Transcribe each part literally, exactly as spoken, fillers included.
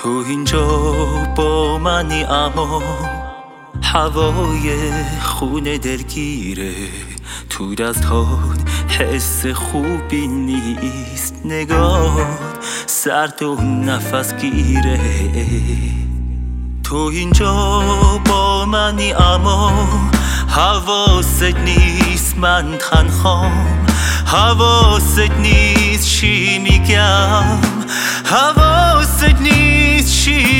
تو اینجا با منی اما هوای خونه دلگیره، تو دستات حس خوبی نیست، نگاه سرد و نفس گیره. تو اینجا با منی اما حواست نیست من تنهام، حواست نیست چی میگم، حواست نیست چی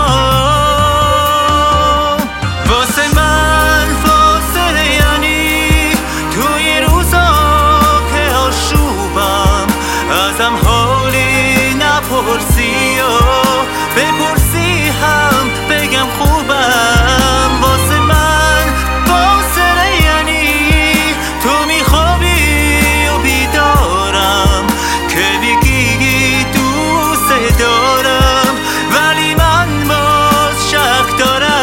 میخوام. واسه من فاصله یعنی توی روزا که آشوبم، ازم حالی نپرسی یا بپرسی هم بگم خوبم. واسه من فاصله یعنی تو میخوابی و بیدارم، که بگی دوست دارم ولی من باز شک دارم.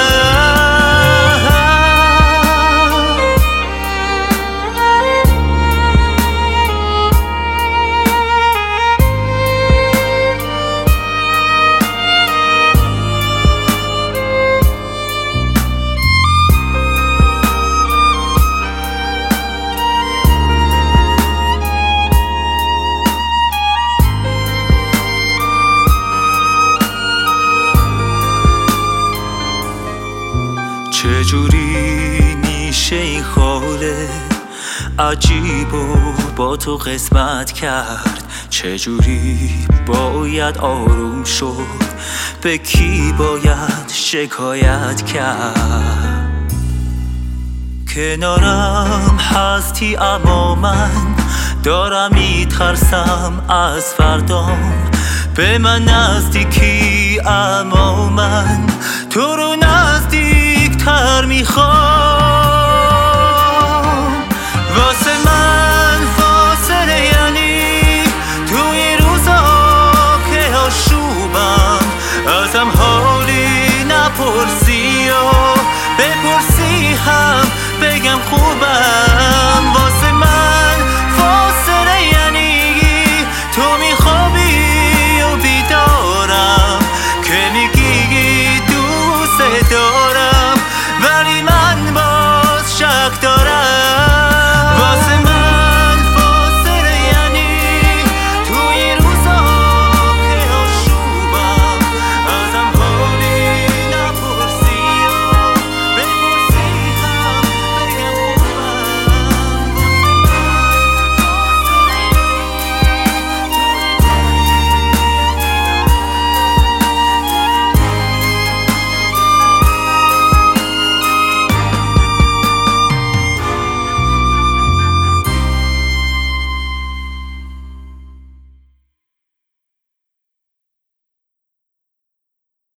چجوری میشه این حاله عجیب و با تو قسمت کرد؟ چجوری باید آروم شد؟ به کی باید شکایت کرد؟ کنارم هستی اما من دارم میترسم از فردام. به من نزدیکی اما من تو رو نزدیک تر میخوام. واسه من فاصله یعنی توی روزا که آشوبم، ازم حالی نپرسی یا بپرسی هم بگم خوبم.